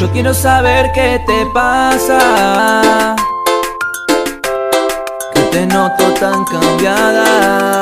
Yo quiero saber qué te pasa, que te noto tan cambiada.